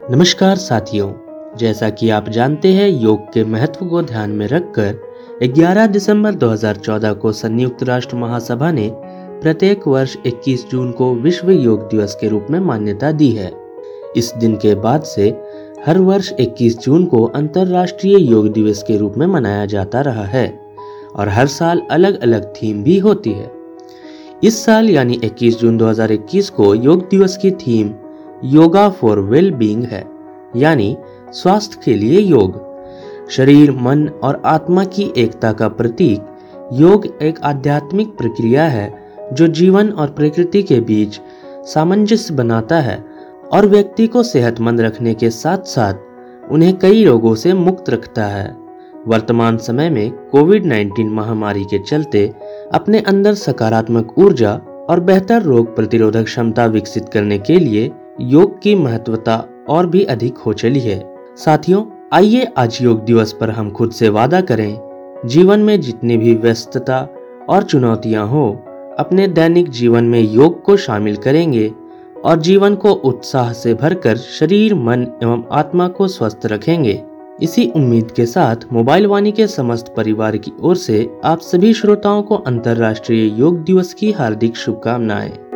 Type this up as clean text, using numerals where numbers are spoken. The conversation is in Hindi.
नमस्कार साथियों, जैसा कि आप जानते हैं योग के महत्व को ध्यान में रखकर 11 दिसंबर 2014 को संयुक्त राष्ट्र महासभा ने प्रत्येक वर्ष 21 जून को विश्व योग दिवस के रूप में मान्यता दी है। इस दिन के बाद से हर वर्ष 21 जून को अंतर्राष्ट्रीय योग दिवस के रूप में मनाया जाता रहा है और हर साल अलग अलग थीम भी होती है। इस साल यानी 21 जून 2021 को योग दिवस की थीम योगा फॉर वेल बीइंग है, यानी स्वास्थ्य के लिए योग। शरीर, मन और आत्मा की एकता का प्रतीक योग एक आध्यात्मिक प्रक्रिया है जो जीवन और प्रकृति के बीच सामंजस्य बनाता है और व्यक्ति को सेहतमंद रखने के साथ साथ उन्हें कई रोगों से मुक्त रखता है। वर्तमान समय में कोविड-19 महामारी के चलते अपने अंदर सकारात्मक ऊर्जा और बेहतर रोग प्रतिरोधक क्षमता विकसित करने के लिए योग की महत्वता और भी अधिक हो चली है। साथियों, आइए आज योग दिवस पर हम खुद से वादा करें, जीवन में जितनी भी व्यस्तता और चुनौतियां हो, अपने दैनिक जीवन में योग को शामिल करेंगे और जीवन को उत्साह से भरकर शरीर, मन एवं आत्मा को स्वस्थ रखेंगे। इसी उम्मीद के साथ मोबाइल वाणी के समस्त परिवार की ओर से आप सभी श्रोताओं को अंतर्राष्ट्रीय योग दिवस की हार्दिक शुभकामनाएं।